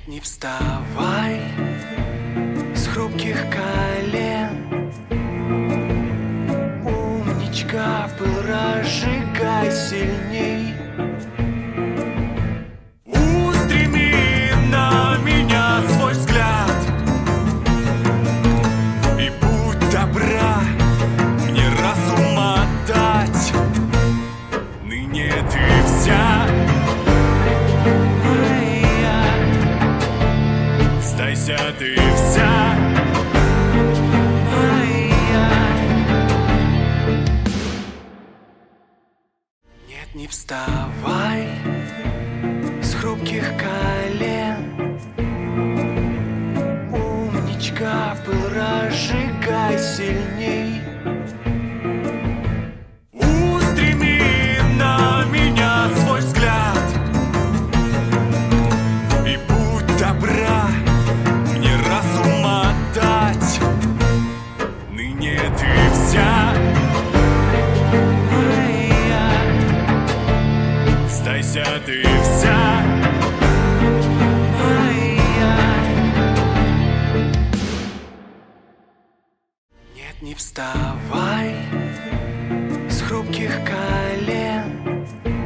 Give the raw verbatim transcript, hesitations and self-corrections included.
Не вставай с хрупких колен, умничка, пыл разжигай сильней. Устреми на меня свой взгляд и будь добра мне разума дать. Ныне ты вся Стайся ты вся моя. Нет, не вставай с хрупких колен, умничка, пыл разжигай сильней. Устреми на меня свой взгляд и будь добра мне разума дать. Ныне ты вся моя. Стайся ты вся моя. Нет, не вставай с хрупких колен,